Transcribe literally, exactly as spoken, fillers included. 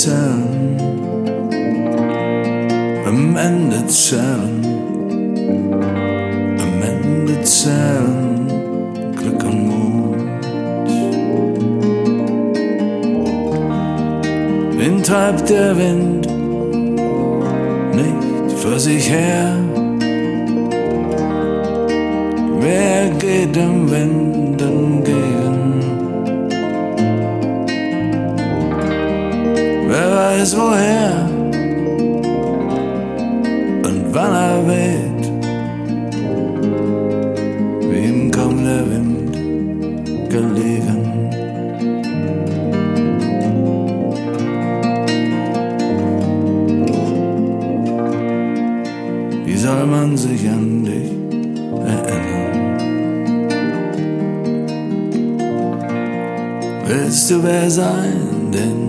zählen, am Ende zählen, am Ende zählen, Glück und Mut. Wen treibt der Wind nicht vor sich her? Wer geht dem Wind entgegen? Wer weiß woher und wann er weht, wie ihm kaum der Wind gelegen. Wie soll man sich an dich erinnern? Willst du wer sein, den